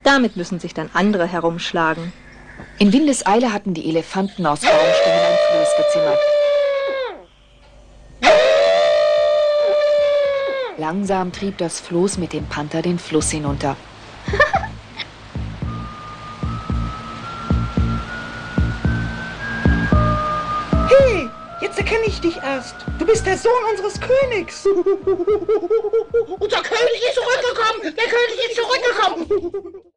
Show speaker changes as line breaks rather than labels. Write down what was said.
Damit müssen sich dann andere herumschlagen.
In Windeseile hatten die Elefanten aus Baumstämmen ein Floß gezimmert. Langsam trieb das Floß mit dem Panther den Fluss hinunter.
Hey, jetzt erkenne ich dich erst. Du bist der Sohn unseres Königs.
Unser König ist zurückgekommen! Der König ist zurückgekommen!